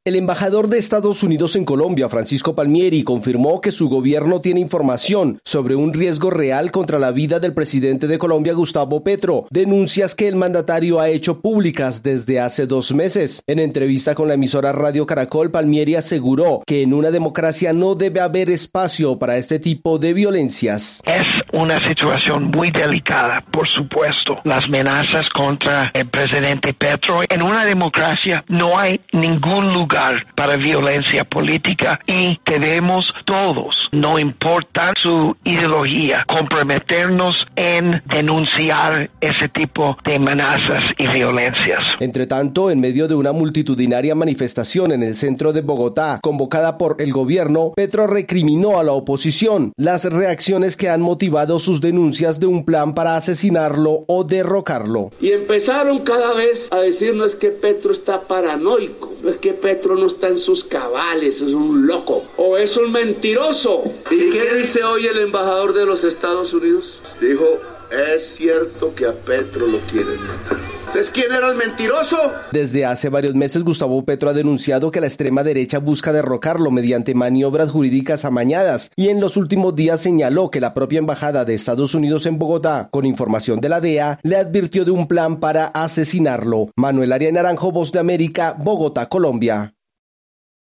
El embajador de Estados Unidos en Colombia, Francisco Palmieri, confirmó que su gobierno tiene información sobre un riesgo real contra la vida del presidente de Colombia, Gustavo Petro, denuncias que el mandatario ha hecho públicas desde hace 2 meses. En entrevista con la emisora Radio Caracol, Palmieri aseguró que en una democracia no debe haber espacio para este tipo de violencias. Es una situación muy delicada, por supuesto. Las amenazas contra el presidente Petro. En una democracia no hay ningún lugar para violencia política y debemos todos, no importa su ideología, comprometernos en denunciar ese tipo de amenazas y violencias. Entre tanto, en medio de una multitudinaria manifestación en el centro de Bogotá, convocada por el gobierno, Petro recriminó a la oposición las reacciones que han motivado sus denuncias de un plan para asesinarlo o derrocarlo. Y empezaron cada vez a decirnos que Petro está paranoico, no es que Petro no está en sus cabales, es un loco o es un mentiroso. ¿Y qué dice hoy el embajador de los Estados Unidos? Dijo, es cierto que a Petro lo quieren matar. Entonces, ¿quién era el mentiroso? Desde hace varios meses, Gustavo Petro ha denunciado que la extrema derecha busca derrocarlo mediante maniobras jurídicas amañadas y en los últimos días señaló que la propia embajada de Estados Unidos en Bogotá, con información de la DEA, le advirtió de un plan para asesinarlo. Manuel Arias Naranjo, Voz de América, Bogotá, Colombia.